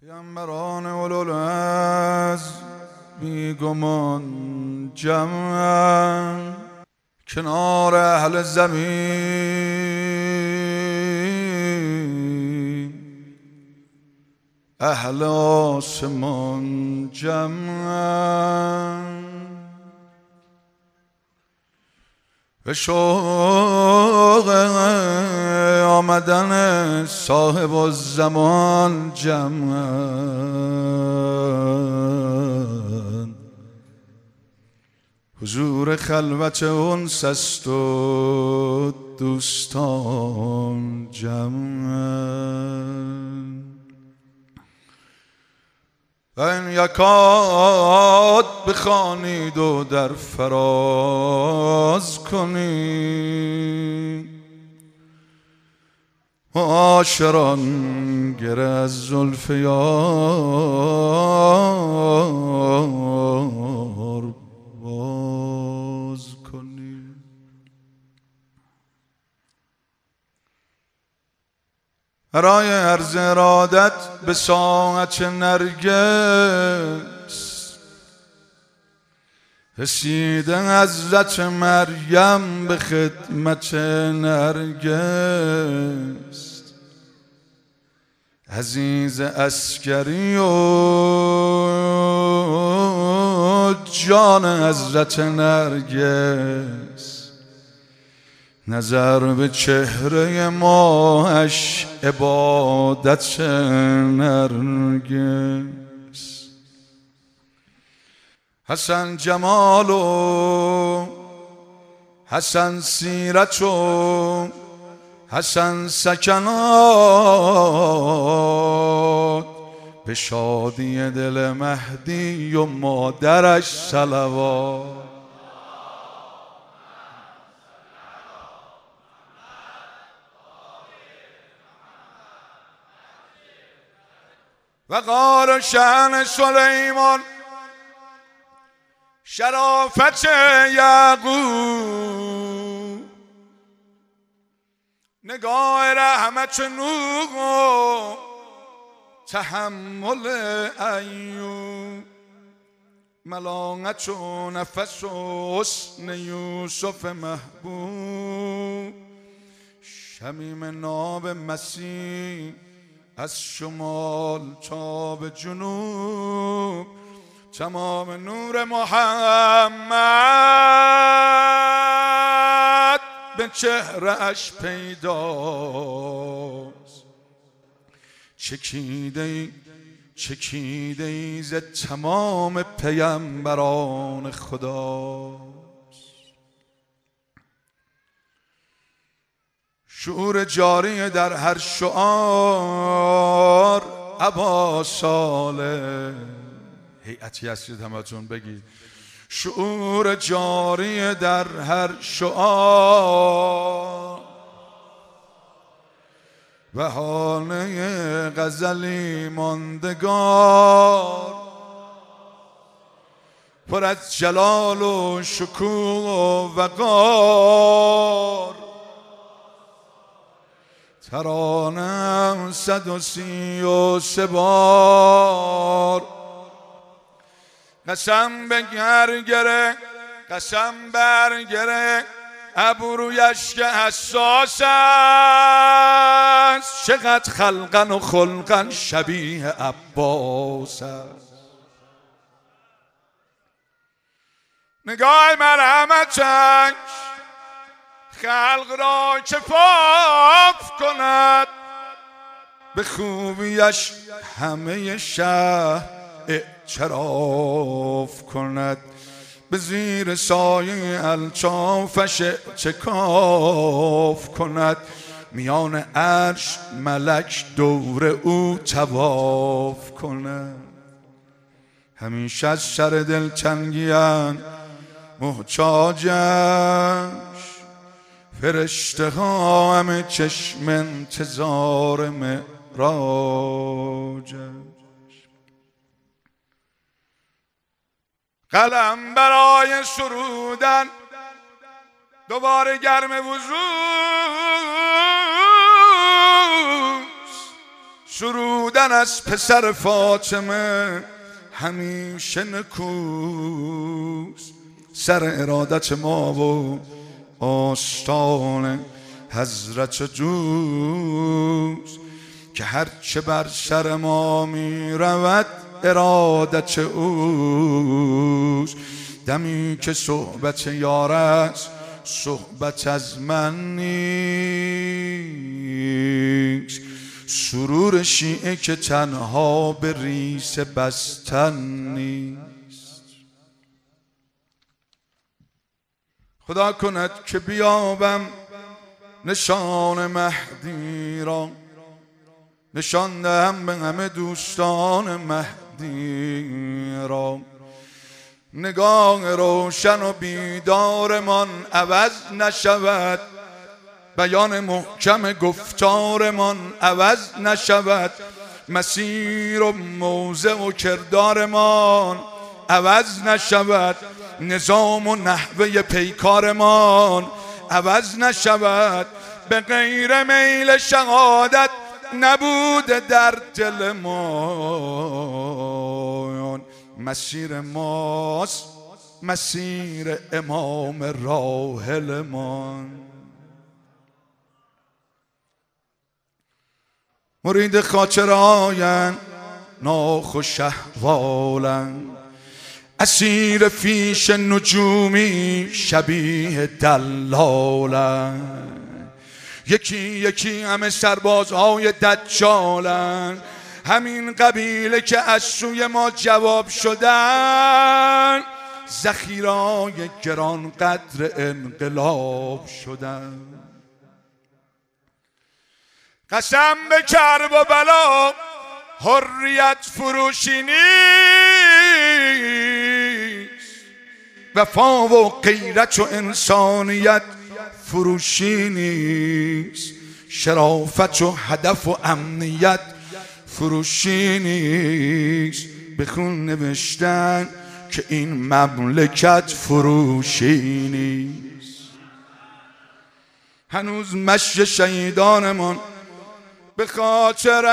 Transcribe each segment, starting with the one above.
پیامبران اولوالعزم بیگمان جمع کنار اهل زمین، اهل آسمان جمع به شوق آمدن صاحب الزمان جمعن، حضور خلوت انس است و دوستان جمعن. و این یکات بخوانید و در فراز کنید، معاشران گره از زلف یار باز کنید. برای عرض ارادت به ساعت نرگس، رسیده حضرت مریم به خدمت نرگس، عزیز عسکری و جان حضرت نرگس، نظر به چهره ماهش عبادت نرگس. حسن جمال و حسن سیرت و حسن سکنات، به شادی دل مهدی و مادرش صلوات. و غار شأن سلیمان، شرافت یعقوب، نگاه رحمت نوح و تحمل ایوب، ملامت و نفس و حسن یوسف محبوب، شمیم ناب مسیح از شمال تا به جنوب، تمام نور محمد به چهره اش پیداست. چکیده ای ز تمام پیامبران خداست. شعور جاری در هر شعار ابا صالح، هیئتی هستید همتون بگید شعور جاری در هر شعار، بهانه غزلی ماندگار، پر از جلال و شکوه و وقار، ترانم 133 بار. قسم به گرگره، قسم برگره، ابرویش که حساس است، چقدر خلقن و خلقن شبیه عباس است. نگاه مرحمتش خلق را کفاف کند، به خوبیش همه شهر اعتراف کند، به زیر سایه الطافش اعتکاف کند، میان عرش ملک دور او طواف کند. همیشه از سر دلتنگیان محتاجش، فرشته ها همه چشم انتظار معراجش. قلم برای سرودن دوباره گرم وضو، سرودن از پسر فاطمه همیشه نکوست، سر ارادت ما و آستان حضرت دوست، که هرچه بر سر ما می رود ارادت اوست. دمی که صحبت یار است صحبت از من نیست، سرور شیعه که تنها به ریس بستن نیست. خدا کند که بیابم نشان مهدی را، نشان دهم به همه دوستان مهدی را. نگاه روشن و بیدارمان عوض نشود، بیان محکم گفتارمان عوض نشود، مسیر و موضع و کردارمان عوض نشود، نظام و نحوه پیکارمان عوض نشود. به غیر میل شهادت نبود در دل ما، مسیر ماست مسیر امام راحلمان. مرید خاطرهایند ناخوش احوالند، اسیر فیش نجومی شبیه دلالند. یکی یکی همه سربازهای دجالند، همین قبیله که از سوی ما جواب شدن، ذخیره‌های گران قدر انقلاب شدن. قسم به کرب و بلا حریت فروشی نیست، وفا و غیرت و انسانیت فروشی نیست، شرافت و هدف و امنیت فروشی نیست. بخون نوشتن که این مملکت فروشی نیست. هنوز مشی شهیدانمان به خاطر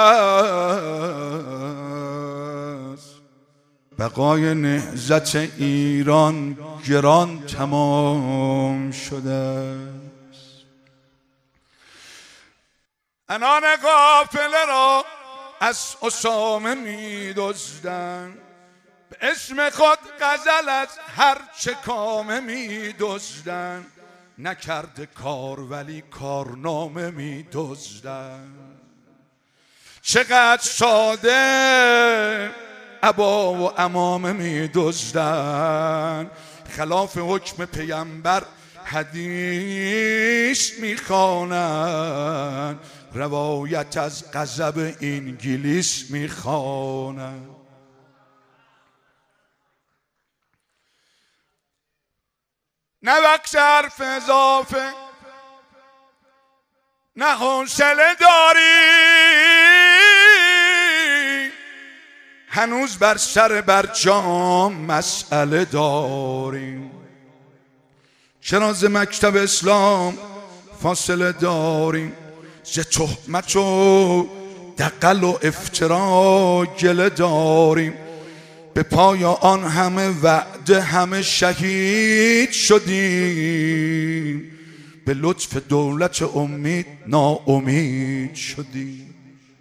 است، بقای نهضت ایران گران تمام شده است. انان قافله را از اسامه می دزدند، به اسم خود غزل از هر چه کامه می دزدند. نکرده کار ولی کارنامه می دزدند. چقدر ساده عبا و عمامه می دزدند، خلاف حکم پیامبر حدیث می خوانند، روایت از غضب انگلیس می خوانند. نه وقت حرف اضافه، نه حوصله داری، هنوز بر سر برجام مسئله داریم. چرا ز مکتب اسلام فاصله داریم؟ ز تهمت و دغل و افترا گله داریم. به پای آن همه وعده همه شهید شدیم، به لطف دولت امید ناامید شدیم.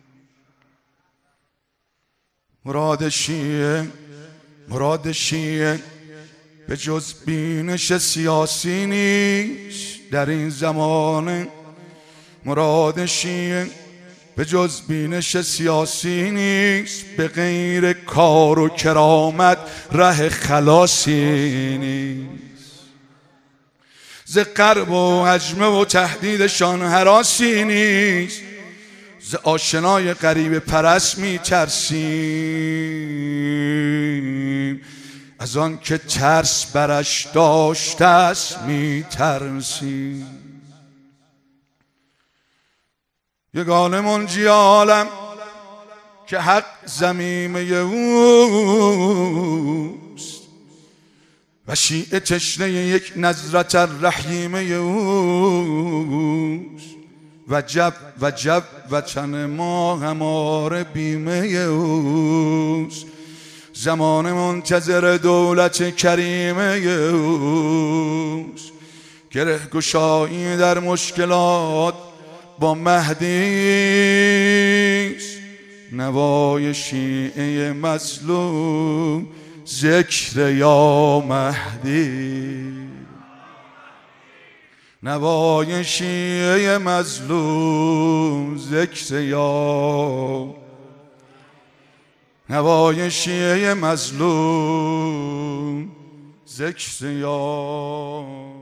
مراد شیعه به جز بینش سیاسی نیست در این زمان. مراد شیعه به جز بینش سیاسی نیست، به غیر کار و کرامت ره خلاصی نیست. ز غرب و هجمه و تهدیدشان هراسی نیست، ز آشنای غریبه پرست می ترسیم، از آن که ترس برش داشته است می ترسیم. یگانه منجی عالم که حق زمیمه اوست، و شیعه تشنه یک نظرت الرحیمه اوست، وجب وجب وطن ما هماره بیمه اوست، زمان منتظر دولت کریمه اوست. گره گشایی در مشکلات با مهدیست، نوای شیعه مظلوم ذکر یا مهدی. نوای شیعه مظلوم ذکر یا، نوای شیعه مظلوم ذکر یا